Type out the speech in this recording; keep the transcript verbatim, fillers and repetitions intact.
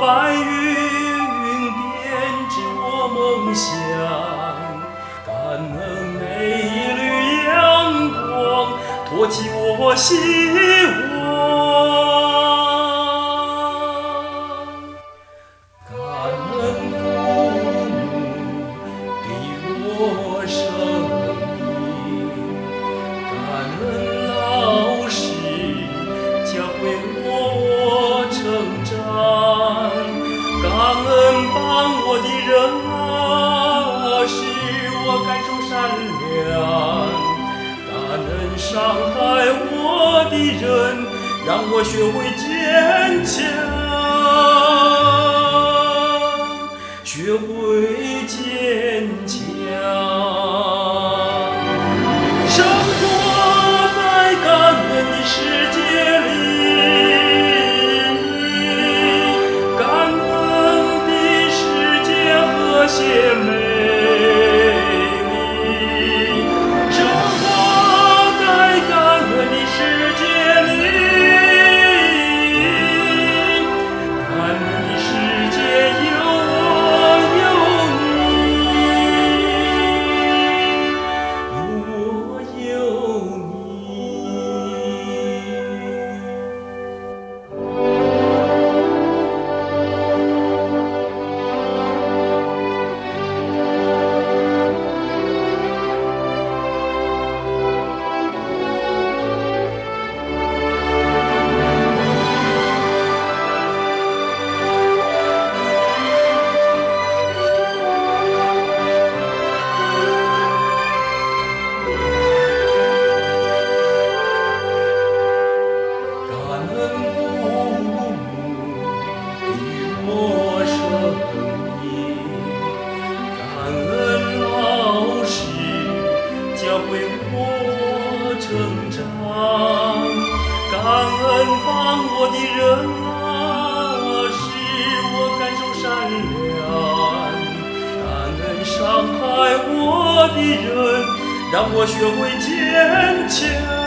白云编织我梦想，感恩每一缕阳光托起我希望。感恩父母给我生命，感恩老师教会我成长，感恩帮我的人啊，使我感受善良，感恩伤害我的人，让我学会坚强，学会坚强。生活在感恩的世界里，感恩的世界和谐美丽。生活在感恩的世界里，感恩的世界有我有你，有我有感恩父母给我生命，感恩老师教会我成长，感恩帮我的人啊，使我感受善良，感恩伤害我的人，让我学会坚强。